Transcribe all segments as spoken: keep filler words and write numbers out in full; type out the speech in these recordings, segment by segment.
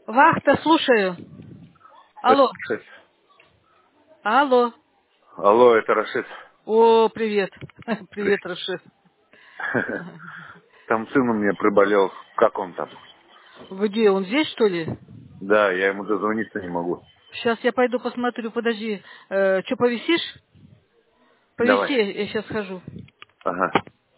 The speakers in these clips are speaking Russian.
Вахта, слушаю. Это Алло. Рашид. Алло. Алло, это Рашид. О, привет. При- Привет, Рашид. Там сын у меня приболел. Как он там? Где, он здесь, что ли? Да, я ему дозвониться не могу. Сейчас я пойду посмотрю, подожди. Э, что, повисишь? Давай. Повиси, я сейчас схожу. Ага.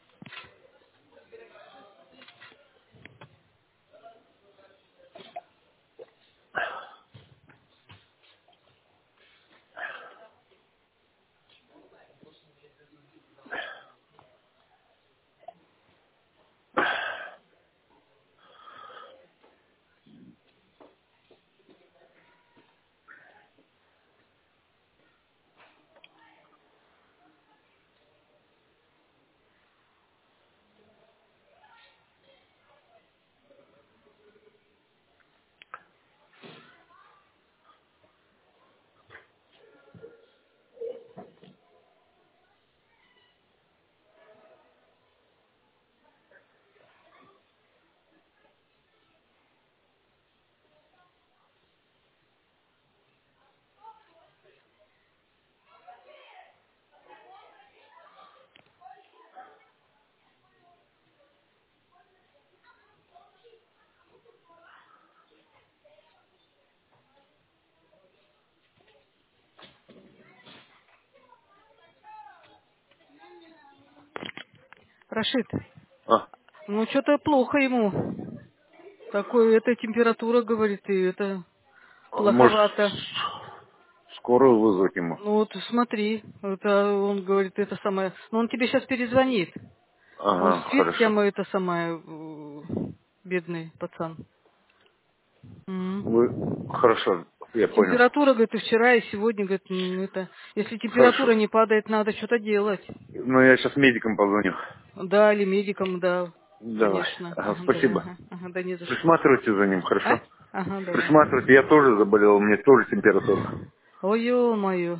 Рашид, А, ну что-то плохо ему. Такой, эта температура, говорит, и это может, плоховато. скорую вызвать ему? Ну вот смотри, это он говорит, это самое. Ну он тебе сейчас перезвонит. Он Ага, спит хорошо. прямо это самое, э, бедный пацан. Вы... М. Хорошо, я понял. Температура, говорит, и вчера, и сегодня, говорит, м, это, если температура Хорошо. не падает, надо что-то делать. Ну, я сейчас медикам позвоню. Да, или медикам, да, Давай. конечно. Ага, Ага, давай, спасибо. ага, ага, да не за что. Присматривайте за ним, А? хорошо? Ага, давай. Присматривайте. Я тоже заболел, у меня тоже температура. Ой, ё-моё.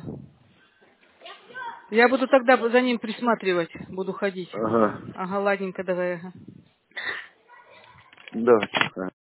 Я буду тогда за ним присматривать, буду ходить. Ага. Ага, ладненько, давай, ага. Давайте. Ага.